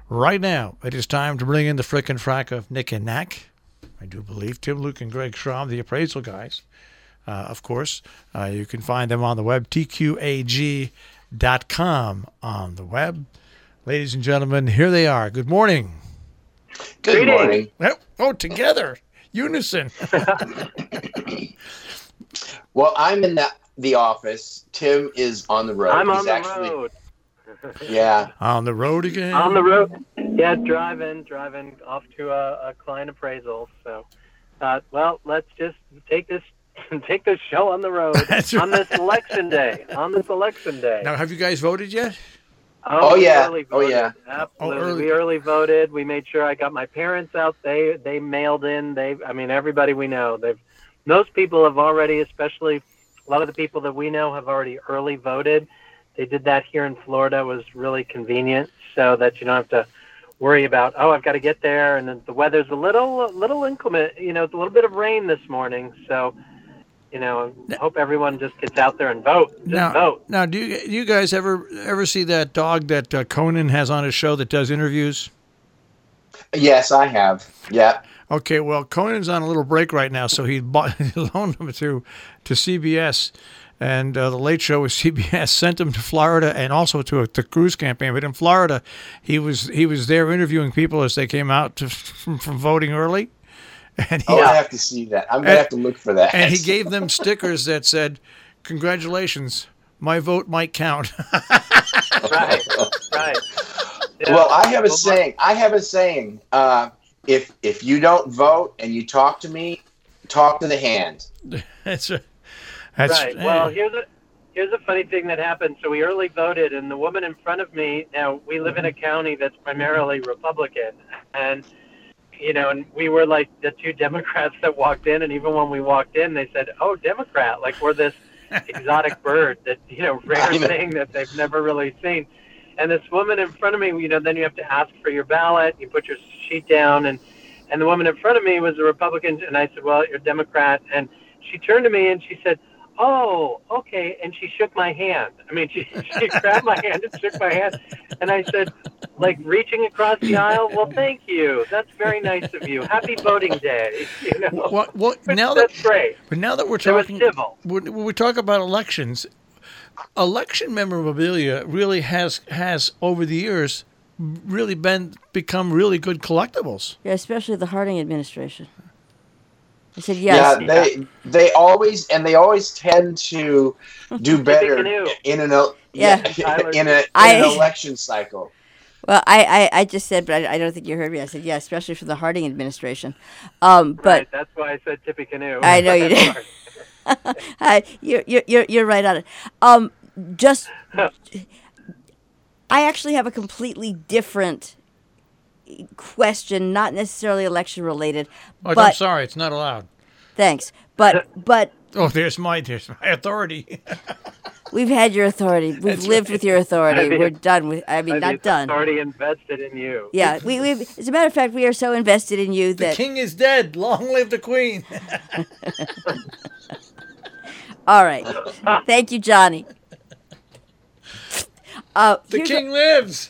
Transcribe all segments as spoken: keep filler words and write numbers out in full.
Right now, it is time to bring in the frickin' frack of Nick and Knack. I do believe Tim, Luke, and Greg Schramm, the appraisal guys. Uh, of course, uh, you can find them on the web, T Q A G dot com on the web. Ladies and gentlemen, here they are. Good morning. Good morning. Oh, oh together. Unison. Well, I'm in the, the office. Tim is on the road. I'm He's on the actually, road. Yeah. On the road again? On the road. Yeah, driving, driving off to a, a client appraisal. So, uh, well, let's just take this take this show on the road That's on right. this election day. On this election day. Now, have you guys voted yet? Oh, we yeah. early Oh, voted. yeah. Absolutely. Oh, early. We early voted. We made sure I got my parents out. They they mailed in. They, I mean, everybody we know. They've most people have already, especially a lot of the people that we know, have already early voted. They did that here in Florida. It was really convenient, so that you don't have to worry about, oh, I've got to get there, and then the weather's a little a little inclement. You know, it's a little bit of rain this morning, so. You know, I hope everyone just gets out there and vote. Just now, vote. Now, do you, do you guys ever ever see that dog that uh, Conan has on his show that does interviews? Yes, I have. Yeah. Okay, well, Conan's on a little break right now, so he, bought, he loaned him to to C B S, and uh, the Late Show with C B S sent him to Florida and also to a, the cruise campaign. But in Florida, he was he was there interviewing people as they came out to, from, from voting early. And he, Oh, I have to see that. I'm going to have to look for that. And he gave them stickers that said, "Congratulations, my vote might count." Right, right. Yeah. Well, I have a Well, saying. I have a saying. Uh, if if you don't vote and you talk to me, talk to the hand. That's a, that's Right. Well, here's a here's a funny thing that happened. So we early voted, and the woman in front of me. Now we live in a county that's primarily Republican, and you know, and we were like the two Democrats that walked in, and even when we walked in, they said, "Oh, Democrat!" Like we're this exotic bird that you know, rare know. thing that they've never really seen. And this woman in front of me, you know, then you have to ask for your ballot. You put your sheet down, and and the woman in front of me was a Republican, and I said, "Well, you're a Democrat." And she turned to me and she said, "Oh, okay." And she shook my hand. I mean, she she grabbed my hand and shook my hand, and I said, like reaching across the aisle, "Well, thank you. That's very nice of you. Happy voting day." You know, what, what, But now that, that's great. But now that we're It was talking, civil. when when we talk about elections, election memorabilia really has has over the years really been become really good collectibles. Yeah, especially the Harding administration. I said yes. Yeah, they they always and they always tend to do better Canoe. in an el- Yeah. yeah, in, a, in I- an election cycle. Well, I, I, I just said, but I, I don't think you heard me. I said, yeah, especially for the Harding administration. Um, but Right. That's why I said Tippy Canoe. I know you did. I, you're, you're, you're, you're right on it. Um, just, I actually have a completely different question, not necessarily election related. Oh, I'm but sorry, it's not allowed. thanks. But, but Oh, there's my there's my authority. we've had your authority. We've That's lived right. with your authority. I mean- We're done with. I mean, I not mean, done. Already invested in you. Yeah, we, we. As a matter of fact, we are so invested in you The that. king is dead. Long live the queen. All right. Thank you, Johnny. Uh, The here's king lives.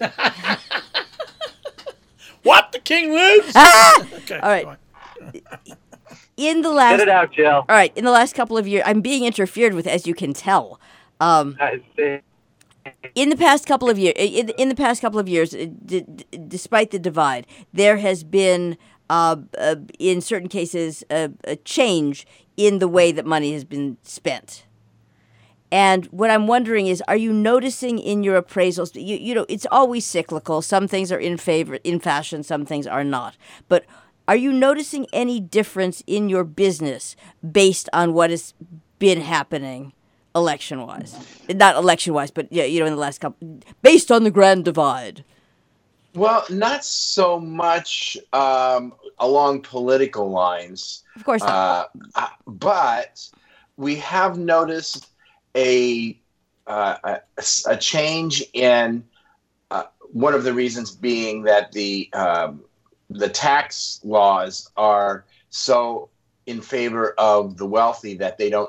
What? The king lives? Ah! Okay, All right. go on. In the Get last. it out, Jill. All right. In the last couple of years, I'm being interfered with, as you can tell. Um, I see. in the past couple of years, in, in the past couple of years, uh, d- d- despite the divide, there has been, uh, uh, in certain cases, a, a change in the way that money has been spent. And what I'm wondering is, are you noticing in your appraisals? You, you know, it's always cyclical. Some things are in favor, in fashion. Some things are not. But are you noticing any difference in your business based on what has been happening? Election-wise, not election-wise, but yeah, you know, in the last couple, based on the Grand Divide. Well, not so much um, along political lines, Of course not. uh, but we have noticed a uh, a, a change in uh, one of the reasons being that the um, the tax laws are so in favor of the wealthy that they don't need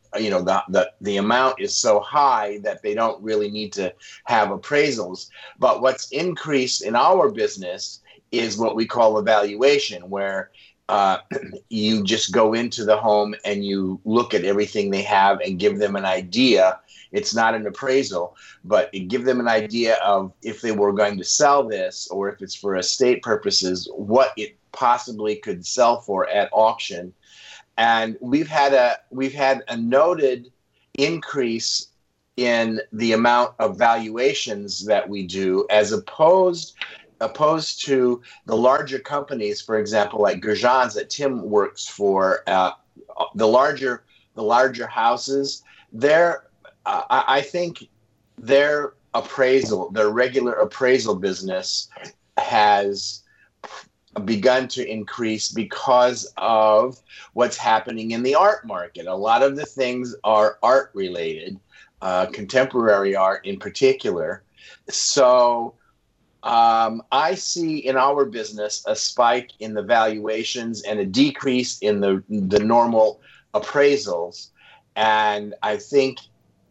you know, the, the, the amount is so high that they don't really need to have appraisals. But what's increased in our business is what we call evaluation, where uh, you just go into the home and you look at everything they have and give them an idea. It's not an appraisal, but it give them an idea of if they were going to sell this, or if it's for estate purposes, what it possibly could sell for at auction. And we've had a we've had a noted increase in the amount of valuations that we do, as opposed opposed to the larger companies, for example, like Gerjan's that Tim works for. Uh, the larger the larger houses, they're uh, I think their appraisal, their regular appraisal business has begun to increase because of what's happening in the art market. A lot of the things are art related, uh, contemporary art in particular. So um, I see in our business a spike in the valuations and a decrease in the the normal appraisals. And I think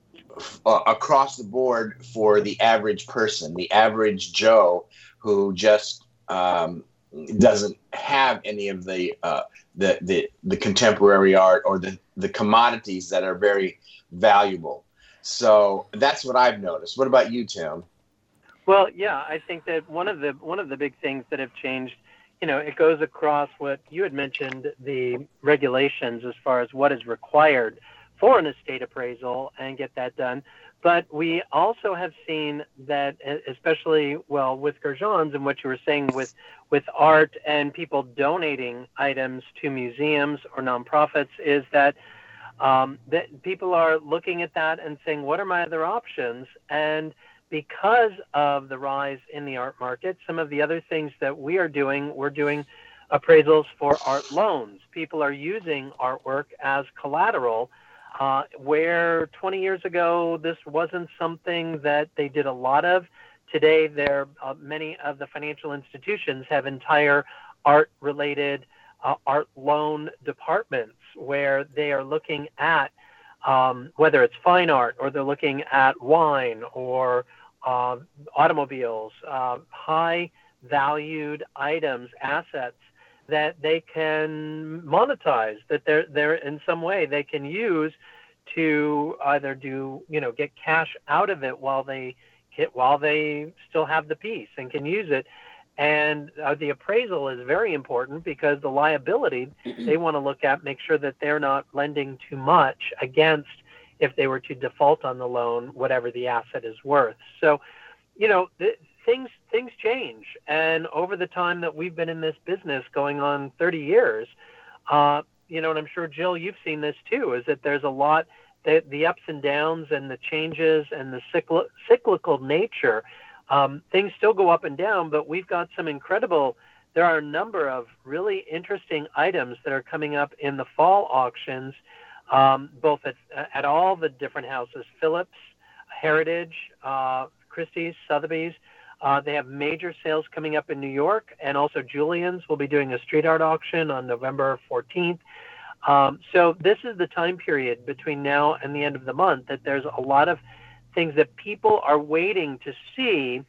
uh, across the board for the average person, the average Joe who just um, doesn't have any of the, uh, the the the contemporary art or the, the commodities that are very valuable. So that's what I've noticed. What about you, Tim? Well, yeah, I think that one of the one of the big things that have changed, you know, it goes across what you had mentioned, the regulations as far as what is required for an estate appraisal and get that done. But we also have seen that, especially, well, with Gerjan's and what you were saying with, with art and people donating items to museums or nonprofits, is that, um, that people are looking at that and saying, what are my other options? And because of the rise in the art market, some of the other things that we are doing, we're doing appraisals for art loans. People are using artwork as collateral. Uh, where twenty years ago, this wasn't something that they did a lot of. Today, there uh, many of the financial institutions have entire art-related uh, art loan departments where they are looking at um, whether it's fine art or they're looking at wine or uh, automobiles, uh, high-valued items, assets that they can monetize, that they're they're in some way they can use to either do, you know, get cash out of it while they get, while they still have the piece and can use it. And uh, the appraisal is very important because the liability they want to look at, make sure that they're not lending too much against if they were to default on the loan, whatever the asset is worth. So, you know, th- things things change. And over the time that we've been in this business, going on thirty years, uh, you know, and I'm sure, Jill, you've seen this too, is that there's a lot, the, the ups and downs and the changes and the cycl- cyclical nature. Um, things still go up and down, but we've got some incredible, there are a number of really interesting items that are coming up in the fall auctions, um, both at, at all the different houses, Phillips, Heritage, uh, Christie's, Sotheby's. Uh, they have major sales coming up in New York, and also Julian's will be doing a street art auction on November fourteenth. Um, so this is the time period between now and the end of the month that there's a lot of things that people are waiting to see,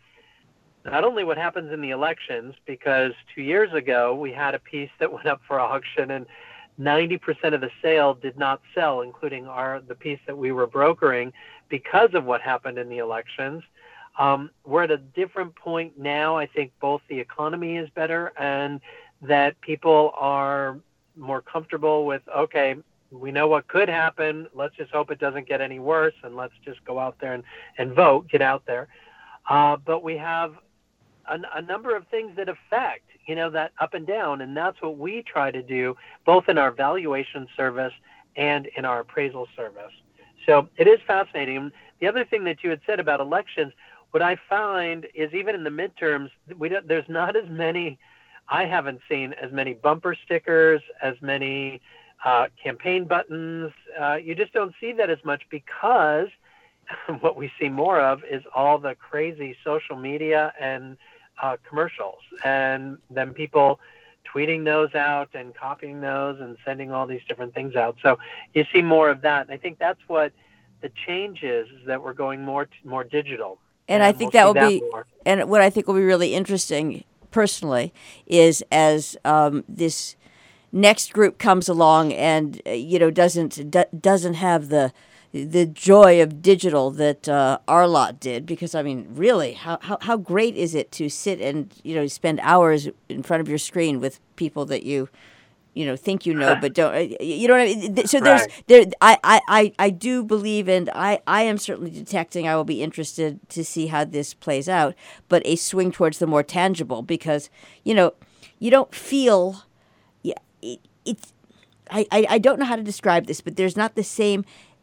not only what happens in the elections, because two years ago we had a piece that went up for auction and ninety percent of the sale did not sell, including our the piece that we were brokering, because of what happened in the elections. Um, we're at a different point now. I think both the economy is better and that people are more comfortable with, okay, we know what could happen. Let's just hope it doesn't get any worse, and let's just go out there and, and vote, get out there. Uh, but we have a, a number of things that affect, you know, that up and down, and that's what we try to do both in our valuation service and in our appraisal service. So it is fascinating. The other thing that you had said about elections, what I find is even in the midterms, we don't, there's not as many, I haven't seen as many bumper stickers, as many uh, campaign buttons. Uh, you just don't see that as much because what we see more of is all the crazy social media and uh, commercials. And then people tweeting those out and copying those and sending all these different things out. So you see more of that. And I think that's what the change is, is that we're going more more digital. And, and I think we'll that will be, more. and what I think will be really interesting personally is as um, this next group comes along and uh, you know doesn't do, doesn't have the the joy of digital that uh, our lot did, because I mean really how, how how great is it to sit and you know spend hours in front of your screen with people that you you know think you know but don't, you know what I mean? So there's Right. there I, I, I, I do believe, and I, I am certainly detecting, I will be interested to see how this plays out, but a swing towards the more tangible, because you know you don't feel yeah it, it's I, I, I don't know how to describe this, but there's not the same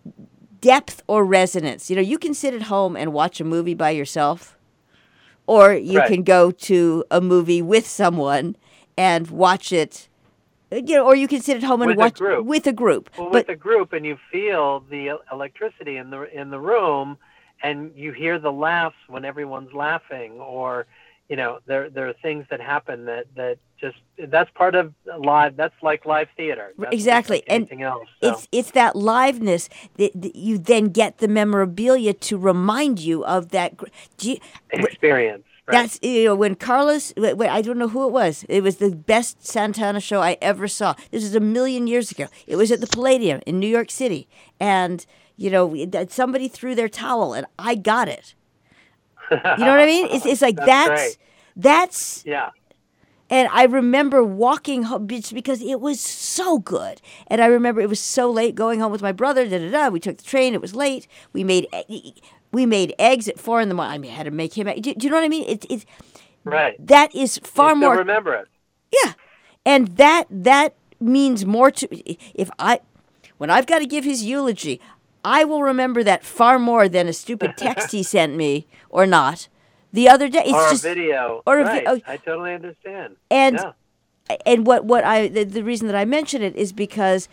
depth or resonance. You know, you can sit at home and watch a movie by yourself, or you Right. can go to a movie with someone and watch it. You know, or you can sit at home and With a watch group. with a group. Well, but with a group, and you feel the el- electricity in the in the room, and you hear the laughs when everyone's laughing, or you know, there there are things that happen that, that just that's part of live. That's like live theater. That's Exactly. like And anything else. So. it's it's that liveness that, that you then get the memorabilia to remind you of that. gr- Do you, experience. Right? That's, you know, when Carlos, wait, wait, I don't know who it was. It was the best Santana show I ever saw. This was a million years ago. It was at the Palladium in New York City. And, you know, that somebody threw their towel and I got it. You know what I mean? It's, it's like That's that's, great. that's, Yeah. and I remember walking home just because it was so good. And I remember it was so late going home with my brother. Da da da. We took the train. It was late. We made we made eggs at four in the morning. I mean, I had to make him. Do, do you know what I mean? It's it's Right. that is far you still more. remember it. Yeah, and that that means more to if I when I've got to give his eulogy, I will remember that far more than a stupid text he sent me or not. The other day, it's or just a video. or a right. vi- oh. I totally understand. And yeah. and what what I the, the reason that I mention it is because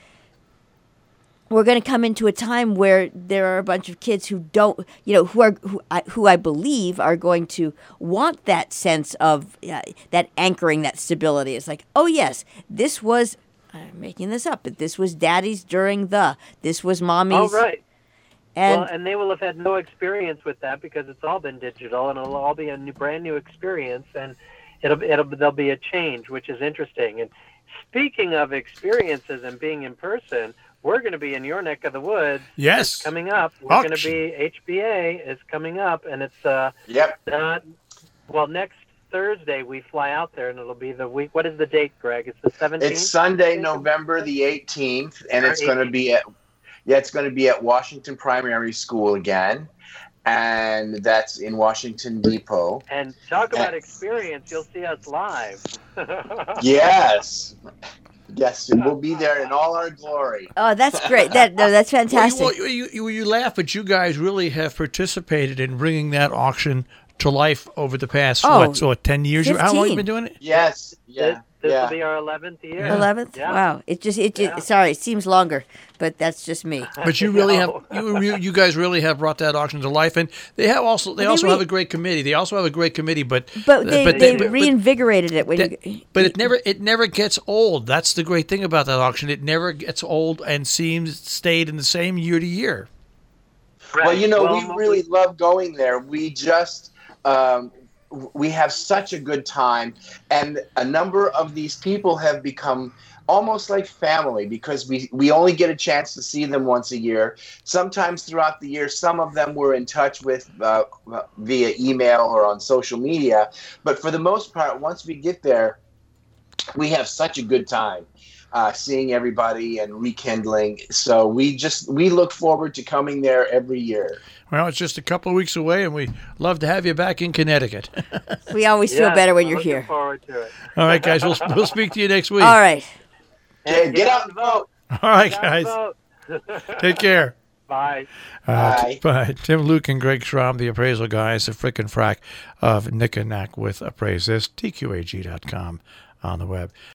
we're going to come into a time where there are a bunch of kids who don't, you know, who are who I, who I believe are going to want that sense of uh, that anchoring, that stability. It's like, oh yes, this was I'm making this up, but this was Daddy's during the, this was Mommy's. Oh, right. And well, and they will have had no experience with that because it's all been digital, and it'll all be a new, brand new experience, and it'll it'll there'll be a change, which is interesting. And speaking of experiences and being in person, we're going to be in your neck of the woods. Yes. It's coming up. We're Auction. going to be H B A is coming up, and it's uh Yep. uh, well next Thursday we fly out there, and it'll be the week. What is the date, Greg? It's the seventeenth. It's Sunday, November the eighteenth, and it's going to be at yeah, it's going to be at Washington Primary School again, and that's in Washington Depot. And talk about And- experience. You'll see us live. Yes, yes, and we'll be there in all our glory. oh, that's great. That no, that's Well, fantastic. you, well, you, you, you laugh, but you guys really have participated in bringing that auction to life over the past, Oh, what, so ten years? How long have you fifteen. been doing it? Yes, This, yeah, this yeah. will be our eleventh year. Eleventh. Yeah. Wow. It just it, Yeah. it sorry it seems longer, but that's just me. But you really have, No. you, you you guys really have brought that auction to life, and they have also they Well, they also re- have a great committee. They also have a great committee, but But they, but they but- reinvigorated it when that- you. but it never it never gets old. That's the great thing about that auction. It never gets old and seems stayed in the same year to year. Right. Well, you know, Well, we really love going there. We just um, we have such a good time, and a number of these people have become almost like family because we we only get a chance to see them once a year. Sometimes throughout the year, some of them we're in touch with uh, via email or on social media, but for the most part, once we get there, we have such a good time. Uh, seeing everybody and rekindling. So we just we look forward to coming there every year. Well, it's just a couple of weeks away, and we love to have you back in Connecticut. We always feel Yeah, better when I'm you're looking here. Forward to it. All right, guys, we'll we'll speak to you next week. All right. Okay, And get out and vote. All right, Get out and guys, vote. take care. Bye. Uh, Bye. t- bye. Tim Luke and Greg Schramm, the appraisal guys, the frickin' frack of Nick and Knack with Appraise This, T Q A G dot com on the web.